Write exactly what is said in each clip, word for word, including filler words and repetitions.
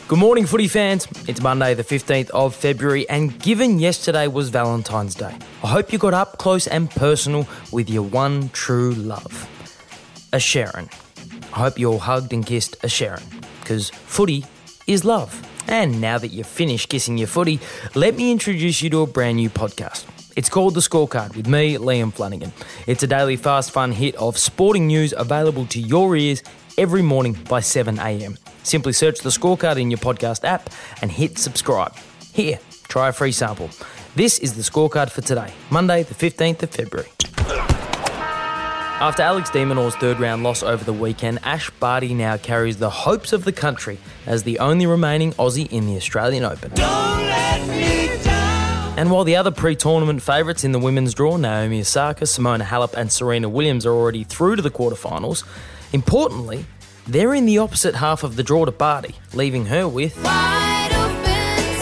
Good morning, footy fans. It's Monday the fifteenth of February, and given yesterday was Valentine's Day, I hope you got up close and personal with your one true love, a Sharon. I hope you all hugged and kissed a Sharon, because footy is love. And now that you've finished kissing your footy, let me introduce you to a brand new podcast. It's called The Scorecard with me, Liam Flanagan. It's a daily fast fun hit of sporting news available to your ears every morning by seven a.m. Simply search The Scorecard in your podcast app and hit subscribe. Here, try a free sample. This is The Scorecard for today, Monday the fifteenth of February. After Alex de Minaur's third round loss over the weekend, Ash Barty now carries the hopes of the country as the only remaining Aussie in the Australian Open. Don't let me down. And while the other pre-tournament favourites in the women's draw, Naomi Osaka, Simona Halep and Serena Williams, are already through to the quarterfinals, importantly, they're in the opposite half of the draw to Barty, leaving her with... Wide open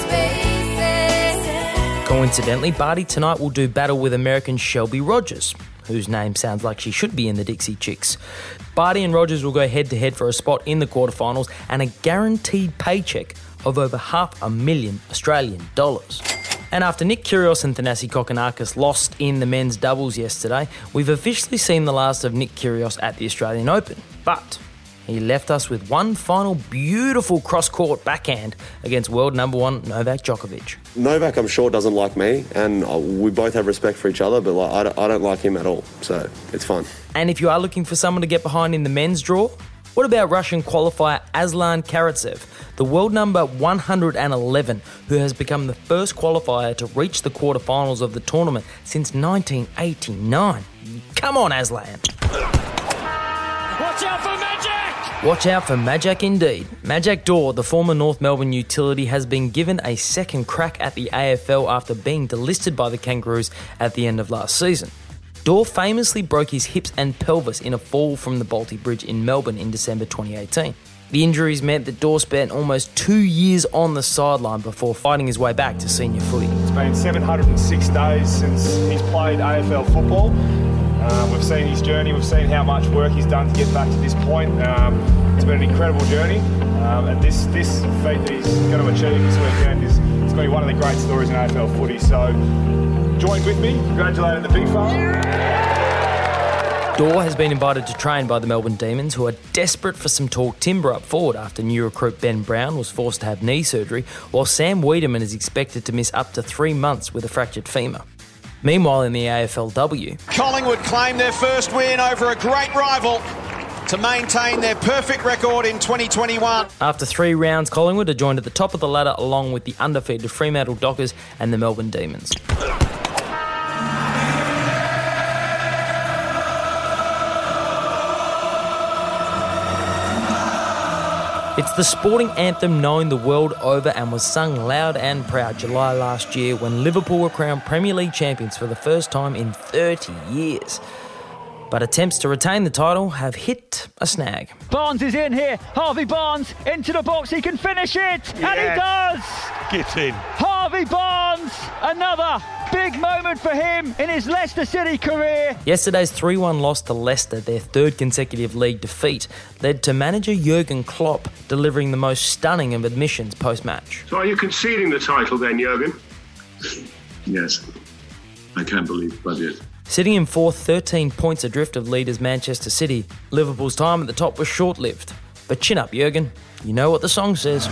spaces. Coincidentally, Barty tonight will do battle with American Shelby Rogers, whose name sounds like she should be in the Dixie Chicks. Barty and Rogers will go head-to-head for a spot in the quarterfinals and a guaranteed paycheck of over half a million Australian dollars. And after Nick Kyrgios and Thanasi Kokkinakis lost in the men's doubles yesterday, we've officially seen the last of Nick Kyrgios at the Australian Open. But he left us with one final beautiful cross-court backhand against world number one Novak Djokovic. Novak, I'm sure, doesn't like me, and we both have respect for each other, but like, I, don't, I don't like him at all, so it's fun. And if you are looking for someone to get behind in the men's draw, what about Russian qualifier Aslan Karatsev, the world number one hundred eleven, who has become the first qualifier to reach the quarterfinals of the tournament since nineteen eighty-nine? Come on, Aslan. Watch out for Magic! Watch out for Majak indeed. Majak Daw, the former North Melbourne utility, has been given a second crack at the A F L after being delisted by the Kangaroos at the end of last season. Daw famously broke his hips and pelvis in a fall from the Balti Bridge in Melbourne in December twenty eighteen. The injuries meant that Daw spent almost two years on the sideline before fighting his way back to senior footy. It's been seven hundred six days since he's played A F L football. Um, we've seen his journey, we've seen how much work he's done to get back to this point. Um, it's been an incredible journey, um, and this this feat that he's going to achieve this weekend is it's going to be one of the great stories in A F L footy. So join with me, congratulating the big fella. Daw has been invited to train by the Melbourne Demons, who are desperate for some tall timber up forward after new recruit Ben Brown was forced to have knee surgery, while Sam Wiedemann is expected to miss up to three months with a fractured femur. Meanwhile, in the A F L W, Collingwood claim their first win over a great rival to maintain their perfect record in twenty twenty-one. After three rounds, Collingwood are joined at the top of the ladder along with the undefeated Fremantle Dockers and the Melbourne Demons. It's the sporting anthem known the world over and was sung loud and proud July last year when Liverpool were crowned Premier League champions for the first time in thirty years. But attempts to retain the title have hit a snag. Barnes is in here. Harvey Barnes into the box. He can finish it. Yes. And he does. Get in. Harvey Barnes. Another big moment for him in his Leicester City career. Yesterday's three one loss to Leicester, their third consecutive league defeat, led to manager Jurgen Klopp delivering the most stunning of admissions post-match. So are you conceding the title then, Jurgen? Yes, I can't believe but it. Sitting in fourth, thirteen points adrift of leaders Manchester City, Liverpool's time at the top was short-lived. But chin up, Jurgen. You know what the song says.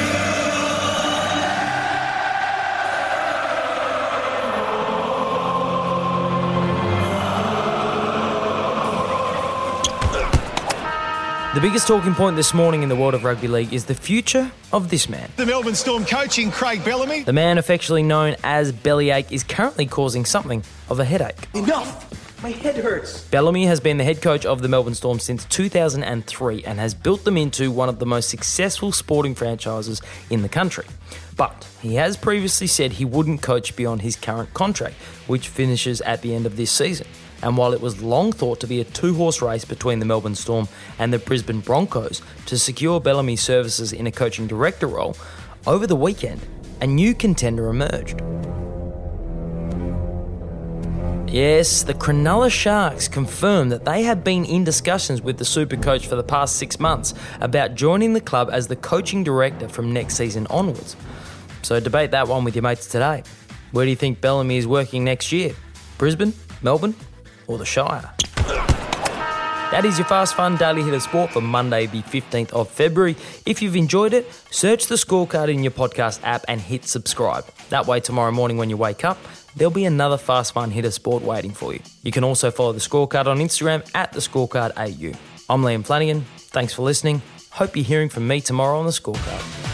The biggest talking point this morning in the world of rugby league is the future of this man. The Melbourne Storm coaching Craig Bellamy. The man affectionately known as Bellyache is currently causing something of a headache. Enough! My head hurts. Bellamy has been the head coach of the Melbourne Storm since two thousand three and has built them into one of the most successful sporting franchises in the country. But he has previously said he wouldn't coach beyond his current contract, which finishes at the end of this season. And while it was long thought to be a two-horse race between the Melbourne Storm and the Brisbane Broncos to secure Bellamy's services in a coaching director role, over the weekend, a new contender emerged. Yes, the Cronulla Sharks confirmed that they have been in discussions with the Supercoach for the past six months about joining the club as the coaching director from next season onwards. So debate that one with your mates today. Where do you think Bellamy is working next year? Brisbane, Melbourne, or the Shire? That is your Fast Fun Daily Hit of Sport for Monday the fifteenth of February. If you've enjoyed it, search the Scorecard in your podcast app and hit subscribe. That way tomorrow morning when you wake up, there'll be another Fast Fun Hit of Sport waiting for you. You can also follow the Scorecard on Instagram at the Scorecard A U. I'm Liam Flanagan. Thanks for listening. Hope you're hearing from me tomorrow on the Scorecard.